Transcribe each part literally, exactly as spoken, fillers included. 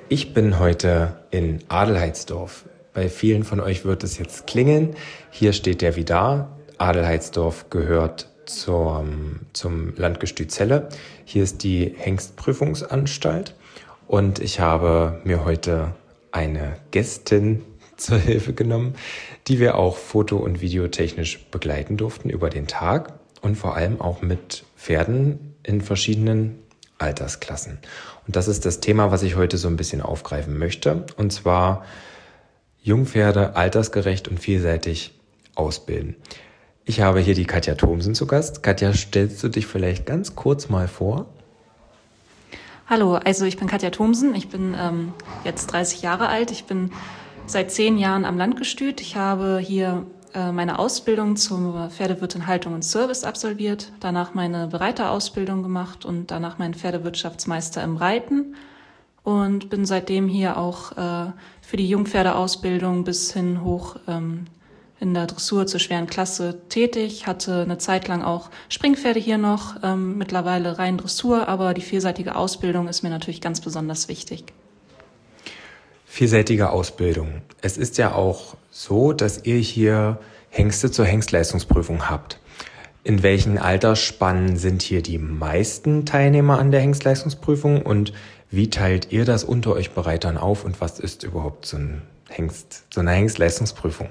Ich bin heute in Adelheidsdorf. Bei vielen von euch wird es jetzt klingeln. Hier steht der Vidar. Adelheidsdorf gehört zum, zum Landgestüt Celle. Hier ist die Hengstprüfungsanstalt. Und ich habe mir heute eine Gästin zur Hilfe genommen, die wir auch foto- und videotechnisch begleiten durften über den Tag und vor allem auch mit Pferden in verschiedenen Altersklassen. Und das ist das Thema, was ich heute so ein bisschen aufgreifen möchte. Und zwar Jungpferde altersgerecht und vielseitig ausbilden. Ich habe hier die Katja Thomsen zu Gast. Katja, stellst du dich vielleicht ganz kurz mal vor? Hallo, also ich bin Katja Thomsen. Ich bin ähm, jetzt dreißig Jahre alt. Ich bin seit zehn Jahren am Landgestüt. Ich habe hier äh, meine Ausbildung zur Pferdewirtin Haltung und Service absolviert, danach meine Bereiterausbildung gemacht und danach meinen Pferdewirtschaftsmeister im Reiten und bin seitdem hier auch äh, für die Jungpferdeausbildung bis hin hoch ähm, in der Dressur zur schweren Klasse tätig, hatte eine Zeit lang auch Springpferde hier noch, ähm, mittlerweile rein Dressur, aber die vielseitige Ausbildung ist mir natürlich ganz besonders wichtig. Vielseitige Ausbildung. Es ist ja auch so, dass ihr hier Hengste zur Hengstleistungsprüfung habt. In welchen Altersspannen sind hier die meisten Teilnehmer an der Hengstleistungsprüfung und wie teilt ihr das unter euch Bereitern auf und was ist überhaupt so ein Hengst, so eine Hengstleistungsprüfung?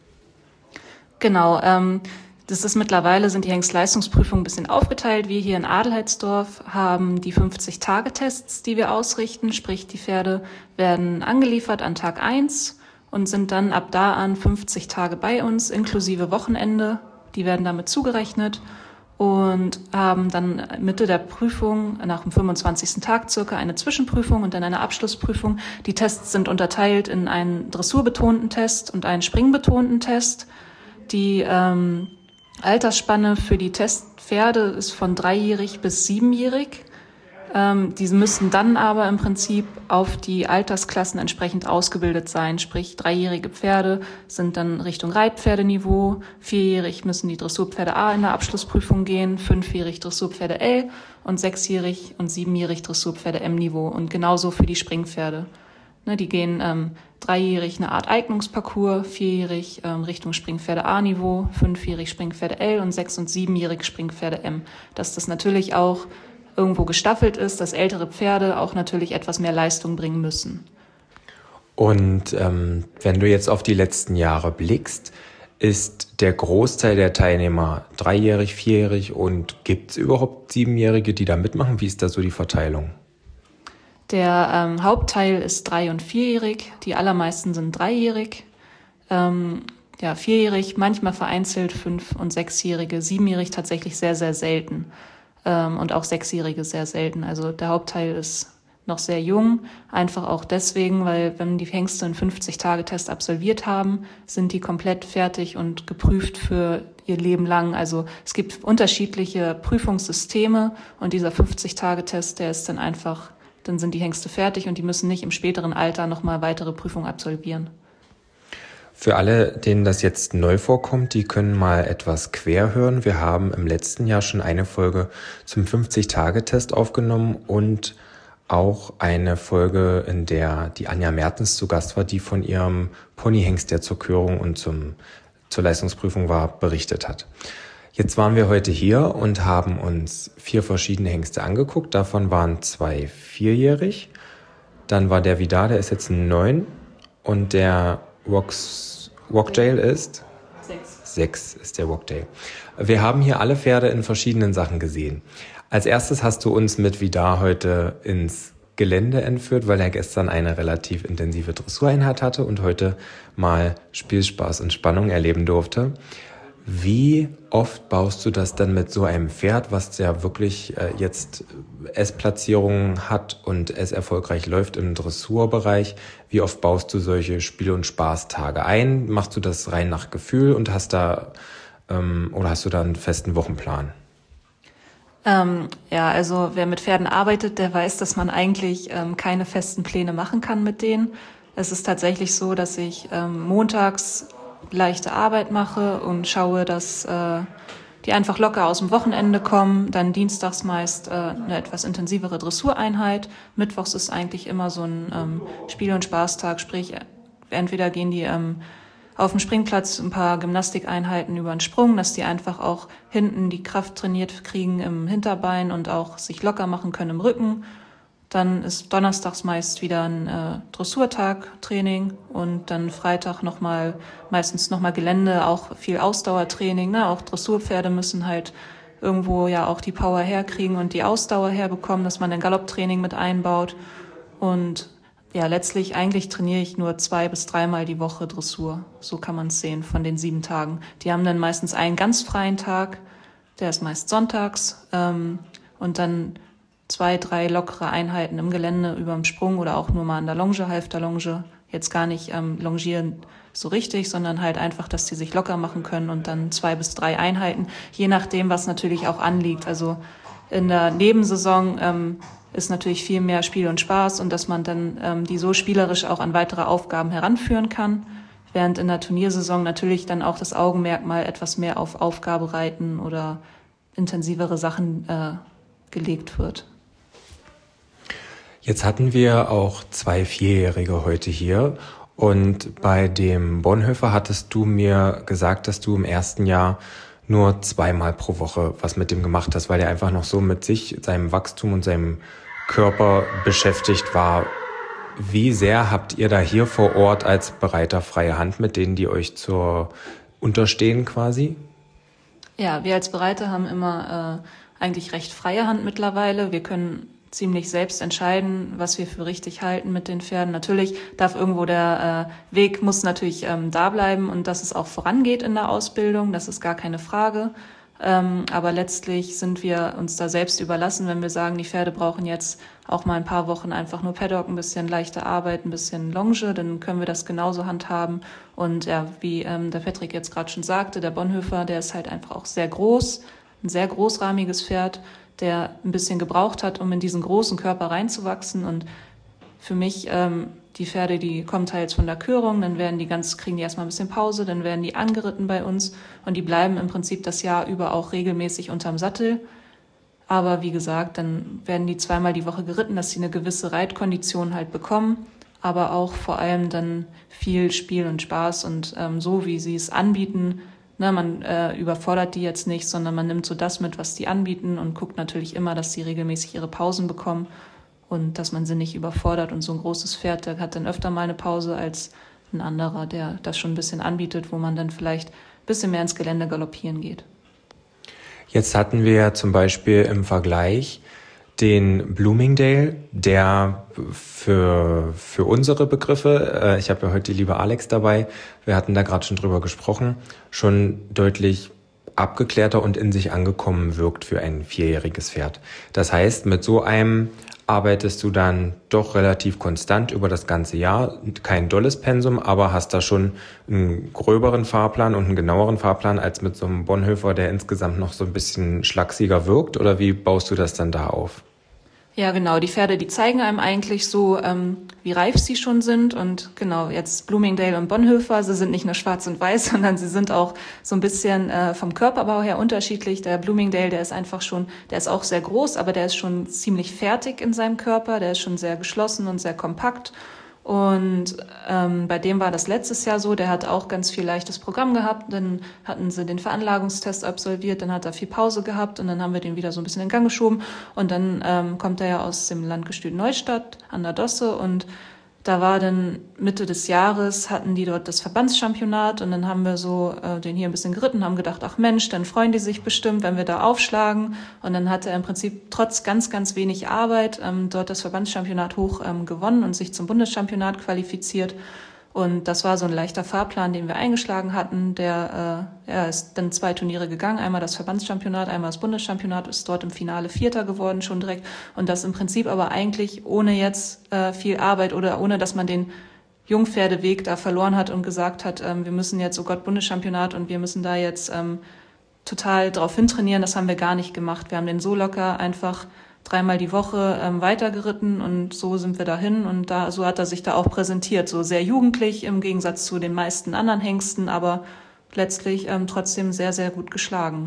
Genau, ähm, das ist mittlerweile sind die Hengstleistungsprüfungen ein bisschen aufgeteilt. Wir hier in Adelheidsdorf haben die fünfzig-Tage-Tests, die wir ausrichten. Sprich, die Pferde werden angeliefert an Tag eins und sind dann ab da an fünfzig Tage bei uns, inklusive Wochenende. Die werden damit zugerechnet und haben dann Mitte der Prüfung, nach dem fünfundzwanzigsten Tag circa, eine Zwischenprüfung und dann eine Abschlussprüfung. Die Tests sind unterteilt in einen dressurbetonten Test und einen springbetonten Test. Die ähm, Altersspanne für die Testpferde ist von dreijährig bis siebenjährig. Ähm, diese müssen dann aber im Prinzip auf die Altersklassen entsprechend ausgebildet sein. Sprich, dreijährige Pferde sind dann Richtung Reitpferdeniveau, vierjährig müssen die Dressurpferde A in der Abschlussprüfung gehen, fünfjährig Dressurpferde L und sechsjährig und siebenjährig Dressurpferde M-Niveau und genauso für die Springpferde. Ne, die gehen ähm, dreijährig eine Art Eignungsparcours, vierjährig ähm, Richtung Springpferde A-Niveau, fünfjährig Springpferde L und sechs- und siebenjährig Springpferde M. Dass das natürlich auch irgendwo gestaffelt ist, dass ältere Pferde auch natürlich etwas mehr Leistung bringen müssen. Und ähm, wenn du jetzt auf die letzten Jahre blickst, ist der Großteil der Teilnehmer dreijährig, vierjährig und gibt es überhaupt siebenjährige, die da mitmachen? Wie ist da so die Verteilung? Der ähm, Hauptteil ist drei- und vierjährig, die allermeisten sind dreijährig, ähm, ja, vierjährig, manchmal vereinzelt fünf- und sechsjährige, siebenjährig tatsächlich sehr, sehr selten ähm, und auch sechsjährige sehr selten. Also der Hauptteil ist noch sehr jung, einfach auch deswegen, weil wenn die Hengste einen fünfzig-Tage-Test absolviert haben, sind die komplett fertig und geprüft für ihr Leben lang. Also es gibt unterschiedliche Prüfungssysteme und dieser fünfzig-Tage-Test, der ist dann einfach dann sind die Hengste fertig und die müssen nicht im späteren Alter nochmal weitere Prüfungen absolvieren. Für alle, denen das jetzt neu vorkommt, die können mal etwas quer hören. Wir haben im letzten Jahr schon eine Folge zum fünfzig-Tage-Test aufgenommen und auch eine Folge, in der die Anja Mertens zu Gast war, die von ihrem Ponyhengst, der zur Körung und zum, zur Leistungsprüfung war, berichtet hat. Jetzt waren wir heute hier und haben uns vier verschiedene Hengste angeguckt. Davon waren zwei vierjährig. Dann war der Vidar, der ist jetzt neun. Und der Wox, Wagtail ist? Sechs. Sechs ist der Wagtail. Wir haben hier alle Pferde in verschiedenen Sachen gesehen. Als erstes hast du uns mit Vidar heute ins Gelände entführt, weil er gestern eine relativ intensive Dressureinheit hatte und heute mal Spielspaß und Spannung erleben durfte. Wie oft baust du das dann mit so einem Pferd, was ja wirklich äh, jetzt S-Platzierungen hat und es erfolgreich läuft im Dressurbereich? Wie oft baust du solche Spiel- und Spaßtage ein? Machst du das rein nach Gefühl und hast da ähm, oder hast du da einen festen Wochenplan? Ähm, ja, also wer mit Pferden arbeitet, der weiß, dass man eigentlich ähm, keine festen Pläne machen kann mit denen. Es ist tatsächlich so, dass ich ähm, montags leichte Arbeit mache und schaue, dass äh, die einfach locker aus dem Wochenende kommen. Dann dienstags meist äh, eine etwas intensivere Dressureinheit. Mittwochs ist eigentlich immer so ein ähm, Spiel- und Spaßtag, sprich entweder gehen die ähm, auf dem Springplatz ein paar Gymnastikeinheiten über den Sprung, dass die einfach auch hinten die Kraft trainiert kriegen im Hinterbein und auch sich locker machen können im Rücken. Dann ist donnerstags meist wieder ein äh, Dressurtag, Training und dann Freitag nochmal, meistens nochmal Gelände, auch viel Ausdauertraining. Ne? Auch Dressurpferde müssen halt irgendwo ja auch die Power herkriegen und die Ausdauer herbekommen, dass man ein Galopptraining mit einbaut. Und ja, letztlich eigentlich trainiere ich nur zwei bis dreimal die Woche Dressur. So kann man es sehen von den sieben Tagen. Die haben dann meistens einen ganz freien Tag, der ist meist sonntags ähm, und dann zwei, drei lockere Einheiten im Gelände über dem Sprung oder auch nur mal an der Longe, Halfter Longe. Jetzt gar nicht ähm, longieren so richtig, sondern halt einfach, dass die sich locker machen können und dann zwei bis drei Einheiten, je nachdem, was natürlich auch anliegt. Also in der Nebensaison ähm, ist natürlich viel mehr Spiel und Spaß und dass man dann ähm, die so spielerisch auch an weitere Aufgaben heranführen kann, während in der Turniersaison natürlich dann auch das Augenmerk mal etwas mehr auf Aufgabe reiten oder intensivere Sachen äh, gelegt wird. Jetzt hatten wir auch zwei Vierjährige heute hier und bei dem Bonhoeffer hattest du mir gesagt, dass du im ersten Jahr nur zweimal pro Woche was mit dem gemacht hast, weil er einfach noch so mit sich, seinem Wachstum und seinem Körper beschäftigt war. Wie sehr habt ihr da hier vor Ort als Bereiter freie Hand mit denen, die euch zur unterstehen quasi? Ja, wir als Bereiter haben immer äh, eigentlich recht freie Hand mittlerweile. Wir können ziemlich selbst entscheiden, was wir für richtig halten mit den Pferden. Natürlich darf irgendwo der äh, Weg muss natürlich ähm, da bleiben und dass es auch vorangeht in der Ausbildung, das ist gar keine Frage. Ähm, aber letztlich sind wir uns da selbst überlassen, wenn wir sagen, die Pferde brauchen jetzt auch mal ein paar Wochen einfach nur Paddock, ein bisschen leichte Arbeit, ein bisschen Longe, dann können wir das genauso handhaben. Und ja, wie ähm, der Patrick jetzt gerade schon sagte, der Bonhoeffer, der ist halt einfach auch sehr groß, ein sehr großrahmiges Pferd, der ein bisschen gebraucht hat, um in diesen großen Körper reinzuwachsen. Und für mich, ähm, die Pferde, die kommen teils von der Körung, dann werden die ganz, kriegen die erstmal ein bisschen Pause, dann werden die angeritten bei uns und die bleiben im Prinzip das Jahr über auch regelmäßig unterm Sattel. Aber wie gesagt, dann werden die zweimal die Woche geritten, dass sie eine gewisse Reitkondition halt bekommen, aber auch vor allem dann viel Spiel und Spaß und ähm, so, wie sie es anbieten. Ne, man äh, überfordert die jetzt nicht, sondern man nimmt so das mit, was die anbieten und guckt natürlich immer, dass sie regelmäßig ihre Pausen bekommen und dass man sie nicht überfordert. Und so ein großes Pferd, der hat dann öfter mal eine Pause als ein anderer, der das schon ein bisschen anbietet, wo man dann vielleicht ein bisschen mehr ins Gelände galoppieren geht. Jetzt hatten wir zum Beispiel im Vergleich den Bloomingdale, der für für unsere Begriffe, äh, ich habe ja heute die liebe Alex dabei, wir hatten da gerade schon drüber gesprochen, schon deutlich abgeklärter und in sich angekommen wirkt für ein vierjähriges Pferd. Das heißt, mit so einem arbeitest du dann doch relativ konstant über das ganze Jahr. Kein dolles Pensum, aber hast da schon einen gröberen Fahrplan und einen genaueren Fahrplan als mit so einem Bonhoeffer, der insgesamt noch so ein bisschen schlagsiger wirkt? Oder wie baust du das dann da auf? Ja, genau. Die Pferde, die zeigen einem eigentlich so, ähm, wie reif sie schon sind. Und genau, jetzt Bloomingdale und Bonhoeffer, sie sind nicht nur schwarz und weiß, sondern sie sind auch so ein bisschen äh, vom Körperbau her unterschiedlich. Der Bloomingdale, der ist einfach schon, der ist auch sehr groß, aber der ist schon ziemlich fertig in seinem Körper. Der ist schon sehr geschlossen und sehr kompakt. Und ähm, bei dem war das letztes Jahr so, der hat auch ganz viel leichtes Programm gehabt, dann hatten sie den Veranlagungstest absolviert, dann hat er viel Pause gehabt und dann haben wir den wieder so ein bisschen in Gang geschoben und dann ähm, kommt er ja aus dem Landgestüt Neustadt an der Dosse und da war dann Mitte des Jahres, hatten die dort das Verbandschampionat und dann haben wir so äh, den hier ein bisschen geritten, haben gedacht, ach Mensch, dann freuen die sich bestimmt, wenn wir da aufschlagen. Und dann hat er im Prinzip trotz ganz, ganz wenig Arbeit ähm, dort das Verbandschampionat hoch ähm, gewonnen und sich zum Bundeschampionat qualifiziert. Und das war so ein leichter Fahrplan, den wir eingeschlagen hatten. Der äh, er ist dann zwei Turniere gegangen, einmal das Verbandschampionat, einmal das Bundeschampionat, ist dort im Finale Vierter geworden schon direkt. Und das im Prinzip aber eigentlich ohne jetzt äh, viel Arbeit oder ohne, dass man den Jungpferdeweg da verloren hat und gesagt hat, ähm, wir müssen jetzt, oh Gott, Bundeschampionat und wir müssen da jetzt ähm, total drauf hintrainieren. Das haben wir gar nicht gemacht. Wir haben den so locker einfach dreimal die Woche ähm, weitergeritten und so sind wir dahin und da so hat er sich da auch präsentiert, so sehr jugendlich im Gegensatz zu den meisten anderen Hengsten, aber letztlich ähm, trotzdem sehr, sehr gut geschlagen.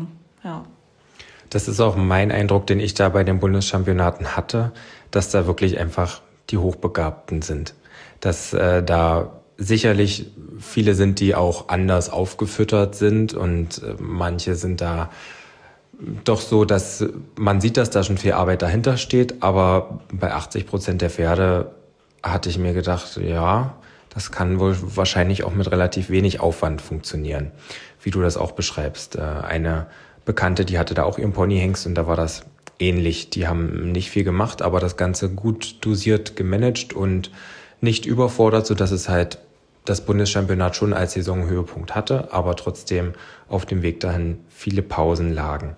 Ja. Das ist auch mein Eindruck, den ich da bei den Bundeschampionaten hatte, dass da wirklich einfach die Hochbegabten sind. Dass äh, da sicherlich viele sind, die auch anders aufgefüttert sind und äh, manche sind da doch so, dass man sieht, dass da schon viel Arbeit dahinter steht, aber bei achtzig Prozent der Pferde hatte ich mir gedacht, ja, das kann wohl wahrscheinlich auch mit relativ wenig Aufwand funktionieren, wie du das auch beschreibst. Äh, eine Bekannte, die hatte da auch ihren Ponyhengst und da war das ähnlich. Die haben nicht viel gemacht, aber das Ganze gut dosiert gemanagt und nicht überfordert, sodass es halt das Bundeschampionat schon als Saisonhöhepunkt hatte, aber trotzdem auf dem Weg dahin viele Pausen lagen.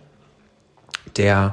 Der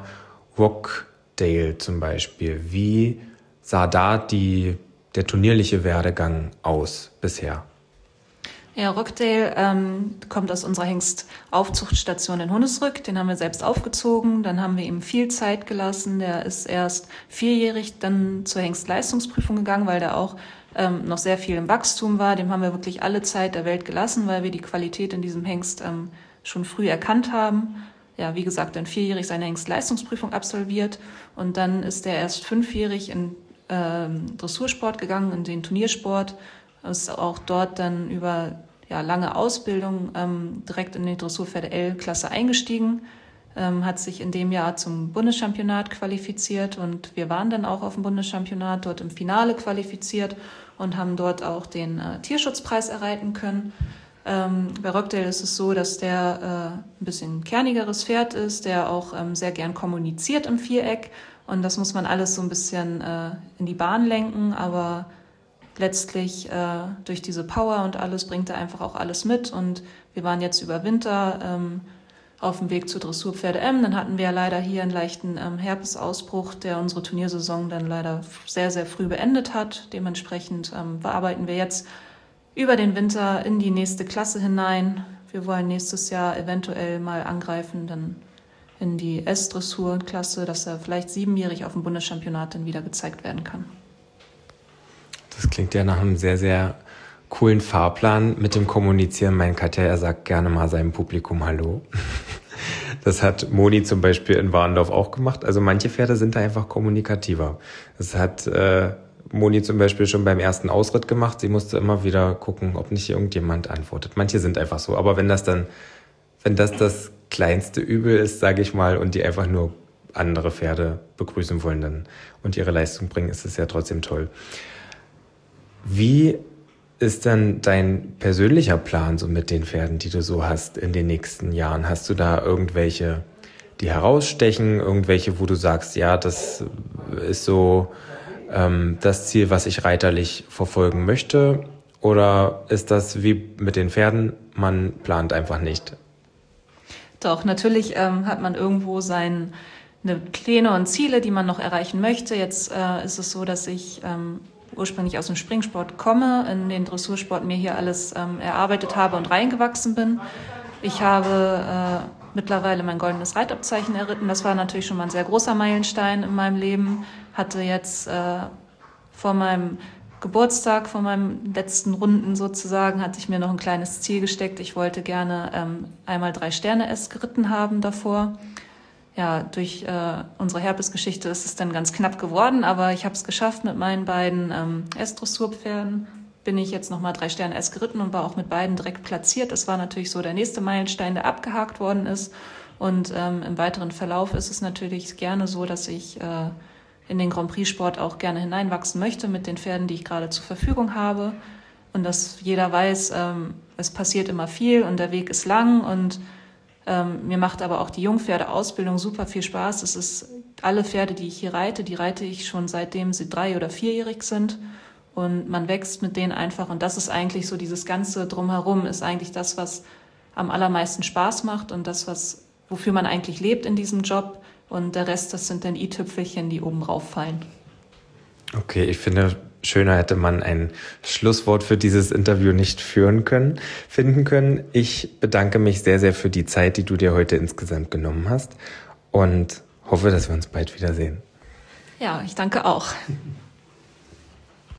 Rockdale zum Beispiel, wie sah da die, der turnierliche Werdegang aus bisher? Ja, Rockdale ähm, kommt aus unserer Hengstaufzuchtstation in Hunsrück. Den haben wir selbst aufgezogen. Dann haben wir ihm viel Zeit gelassen. Der ist erst vierjährig dann zur Hengstleistungsprüfung gegangen, weil der auch ähm, noch sehr viel im Wachstum war. Dem haben wir wirklich alle Zeit der Welt gelassen, weil wir die Qualität in diesem Hengst ähm, schon früh erkannt haben. Ja, wie gesagt, dann vierjährig seine Hengstleistungsprüfung absolviert. Und dann ist er erst fünfjährig in ähm, Dressursport gegangen, in den Turniersport. Ist auch dort dann über ja, lange Ausbildung ähm, direkt in die Dressurpferde L-Klasse eingestiegen, ähm, hat sich in dem Jahr zum Bundeschampionat qualifiziert und wir waren dann auch auf dem Bundeschampionat, dort im Finale qualifiziert und haben dort auch den äh, Tierschutzpreis erhalten können. Ähm, bei Rockdale ist es so, dass der äh, ein bisschen kernigeres Pferd ist, der auch ähm, sehr gern kommuniziert im Viereck und das muss man alles so ein bisschen äh, in die Bahn lenken, aber letztlich äh, durch diese Power und alles bringt er einfach auch alles mit. Und wir waren jetzt über Winter ähm, auf dem Weg zur Dressurpferde M. Dann hatten wir ja leider hier einen leichten ähm, Herpesausbruch, der unsere Turniersaison dann leider sehr, sehr früh beendet hat. Dementsprechend ähm, bearbeiten wir jetzt über den Winter in die nächste Klasse hinein. Wir wollen nächstes Jahr eventuell mal angreifen, dann in die S-Dressur-Klasse, dass er vielleicht siebenjährig auf dem Bundeschampionat dann wieder gezeigt werden kann. Das klingt ja nach einem sehr, sehr coolen Fahrplan mit dem Kommunizieren. Mein Katja, er sagt gerne mal seinem Publikum Hallo. Das hat Moni zum Beispiel in Warndorf auch gemacht. Also manche Pferde sind da einfach kommunikativer. Das hat äh, Moni zum Beispiel schon beim ersten Ausritt gemacht. Sie musste immer wieder gucken, ob nicht irgendjemand antwortet. Manche sind einfach so. Aber wenn das dann, wenn das das kleinste Übel ist, sage ich mal, und die einfach nur andere Pferde begrüßen wollen dann und ihre Leistung bringen, ist es ja trotzdem toll. Wie ist denn dein persönlicher Plan so mit den Pferden, die du so hast in den nächsten Jahren? Hast du da irgendwelche, die herausstechen, irgendwelche, wo du sagst, ja, das ist so ähm, das Ziel, was ich reiterlich verfolgen möchte? Oder ist das wie mit den Pferden, man plant einfach nicht? Doch, natürlich ähm, hat man irgendwo seine Pläne und Ziele, die man noch erreichen möchte. Jetzt äh, ist es so, dass ich ähm, ursprünglich aus dem Springsport komme, in den Dressursport mir hier alles ähm, erarbeitet habe und reingewachsen bin. Ich habe äh, mittlerweile mein goldenes Reitabzeichen erritten. Das war natürlich schon mal ein sehr großer Meilenstein in meinem Leben. Hatte jetzt äh, vor meinem Geburtstag, vor meinem letzten Runden sozusagen, hatte ich mir noch ein kleines Ziel gesteckt. Ich wollte gerne ähm, einmal drei Sterne S geritten haben davor. Ja, durch äh, unsere Herpesgeschichte ist es dann ganz knapp geworden, aber ich habe es geschafft mit meinen beiden ähm, S-Dressurpferden. Bin ich jetzt nochmal drei Sterne S geritten und war auch mit beiden direkt platziert. Das war natürlich so der nächste Meilenstein, der abgehakt worden ist. Und ähm, im weiteren Verlauf ist es natürlich gerne so, dass ich äh, in den Grand Prix-Sport auch gerne hineinwachsen möchte mit den Pferden, die ich gerade zur Verfügung habe. Und dass jeder weiß, ähm, es passiert immer viel und der Weg ist lang und Ähm, mir macht aber auch die Jungpferdeausbildung super viel Spaß. Es ist alle Pferde, die ich hier reite, die reite ich schon seitdem sie drei- oder vierjährig sind. Und man wächst mit denen einfach. Und das ist eigentlich so, dieses Ganze drumherum ist eigentlich das, was am allermeisten Spaß macht und das, was wofür man eigentlich lebt in diesem Job. Und der Rest, das sind dann i-Tüpfelchen, die oben rauffallen. Okay, ich finde, schöner hätte man ein Schlusswort für dieses Interview nicht führen können, finden können. Ich bedanke mich sehr, sehr für die Zeit, die du dir heute insgesamt genommen hast und hoffe, dass wir uns bald wiedersehen. Ja, ich danke auch.